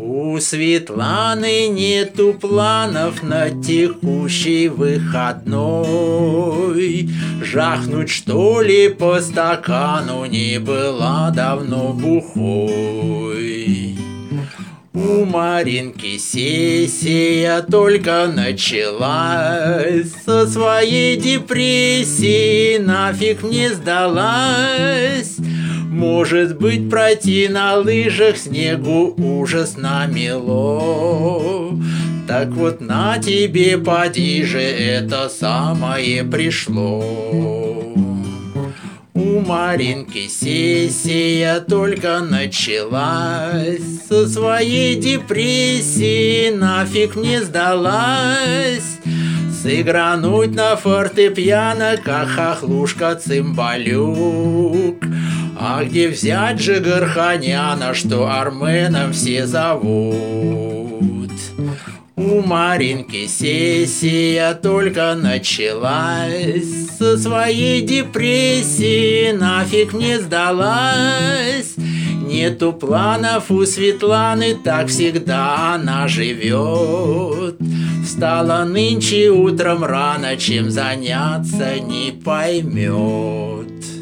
У Светланы нету планов на текущий выходной. Жахнуть, что ли, по стакану, не была давно бухой. У Маринки сессия только началась, со своей депрессии нафиг не сдалась. Может быть, пройти на лыжах снегу ужасно мело. Так вот на тебе, поди же, это самое пришло. У Маринки сессия только началась, со своей депрессии нафиг не сдалась. Сыгрануть на фортепиано, как хохлушка цимбалюк. А где взять же Горханяна, что Арменом все зовут? У Маринки сессия только началась, со своей депрессии нафиг не сдалась. Нету планов у Светланы, так всегда она живет. Встала нынче утром рано, чем заняться не поймет.